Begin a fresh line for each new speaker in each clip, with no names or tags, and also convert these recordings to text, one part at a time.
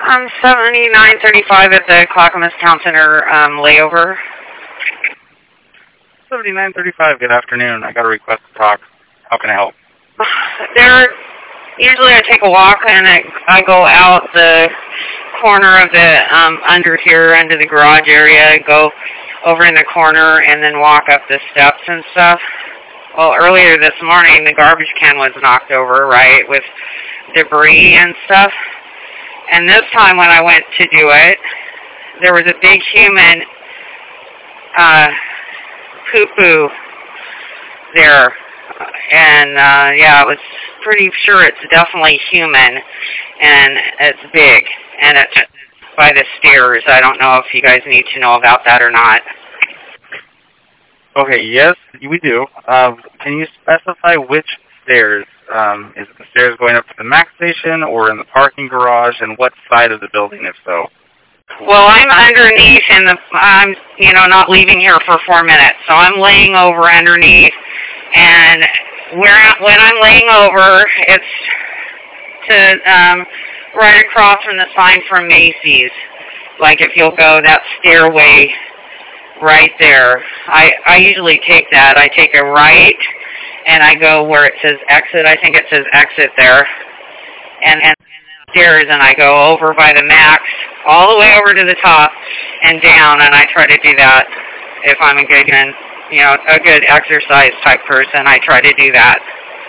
I'm 7935 at the Clackamas Town Center layover.
7935, good afternoon. I got a request to talk. How can I help?
Usually I take a walk and I go out the corner of the, under the garage area, go over in the corner and then walk up the steps and stuff. Well, earlier this morning the garbage can was knocked over, right, with debris and stuff. And this time when I went to do it, there was a big human poo-poo there. And, yeah, I was pretty sure it's definitely human, and it's big, and it's by the stairs. I don't know if you guys need to know about that or not.
Okay, yes, we do. Can you specify which stairs? Is it the stairs going up to the MAX station or in the parking garage, and what side of the building, if so?
Well, I'm underneath, and I'm, not leaving here for 4 minutes, so I'm laying over underneath, and when I'm laying over, it's to right across from the sign from Macy's. Like if you'll go that stairway right there. I usually take that. I take a right, and I go where it says exit. I think it says exit there. And stairs, and I go over by the MAX, all the way over to the top and down, and I try to do that if I'm a good exercise type person. I try to do that.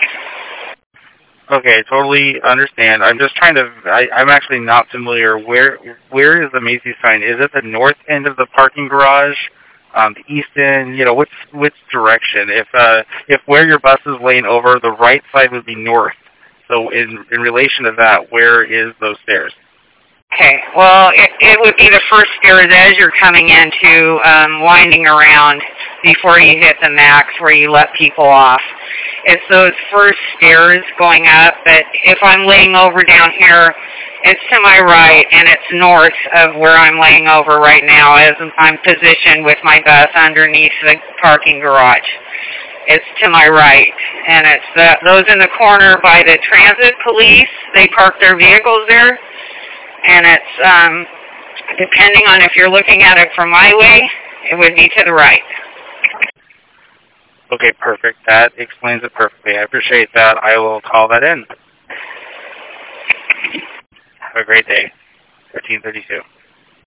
Okay, totally understand. I'm just trying to, I'm actually not familiar. Where is the Macy's sign? Is it the north end of the parking garage? The east end? Which direction? If where your bus is laying over, the right side would be north. So in relation to that, where is those stairs?
Okay, well, it would be the first stairs as you're coming into, winding around before you hit the MAX where you let people off. It's those first stairs going up, but if I'm laying over down here, it's to my right, and it's north of where I'm laying over right now as I'm positioned with my bus underneath the parking garage. It's to my right, and it's those in the corner by the transit police. They park their vehicles there, and it's, depending on if you're looking at it from my way, it would be to the right.
Okay, perfect. That explains it perfectly. I appreciate that. I will call that in. Have a great day. 1332.